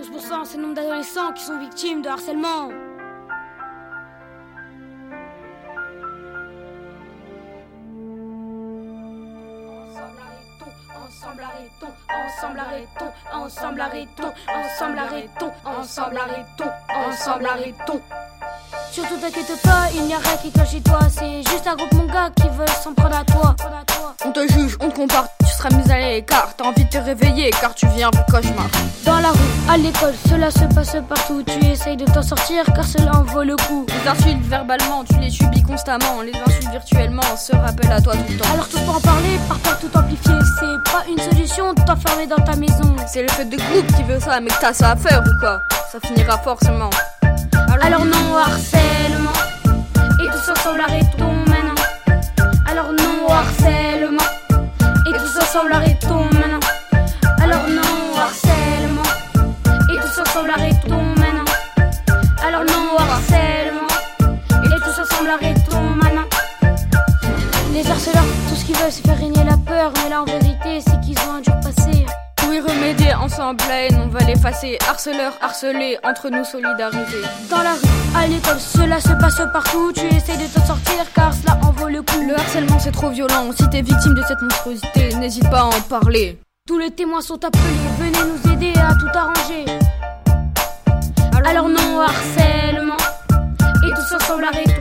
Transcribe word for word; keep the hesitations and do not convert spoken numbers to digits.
quatorze pour cent, c'est le nombre d'adolescents qui sont victimes de harcèlement. Ensemble arrêtons, ensemble arrêtons, ensemble arrêtons, ensemble arrêtons, ensemble arrêtons, ensemble arrêtons. Surtout t'inquiète pas, il n'y a rien qui cloche chez toi. C'est juste un groupe mon gars qui veut s'en prendre à toi. On te juge, on te compare, tu seras mis à l'écart. T'as envie de te réveiller car tu vis un vrai cauchemar. Dans la rue, à l'école, cela se passe partout. Tu essayes de t'en sortir car cela en vaut le coup. Les insultes verbalement, tu les subis constamment. Les insultes virtuellement se rappellent à toi tout le temps. Alors tous pour en parler, par peur tout amplifier. C'est pas une solution de t'enfermer dans ta maison. C'est le fait de groupe qui veut ça, mais que t'as ça à faire ou quoi? Ça finira forcément. Alors, Alors non au harcèlement, et tous ensemble arrêtons maintenant. Alors non au harcèlement, et tous ensemble arrêtons maintenant. Alors non au harcèlement, et tous ensemble arrêtons maintenant. Alors non au harcèlement, et tous ensemble arrêtons maintenant. Les harceleurs, tout ce qu'ils veulent c'est faire régner la peur, mais là en vérité c'est qu'ils ont un dur passé. Pour y remédier ensemble la haine, on va l'effacer. Harceleurs, harcelés, entre nous solidariser. Dans la rue, à l'école, cela se passe partout. Tu essayes de t'en sortir car cela en vaut le coup. Le harcèlement c'est trop violent, si t'es victime de cette monstruosité, n'hésite pas à en parler. Tous les témoins sont appelés, venez nous aider à tout arranger. Alors, Alors non au harcèlement, et tous ensemble arrêtons.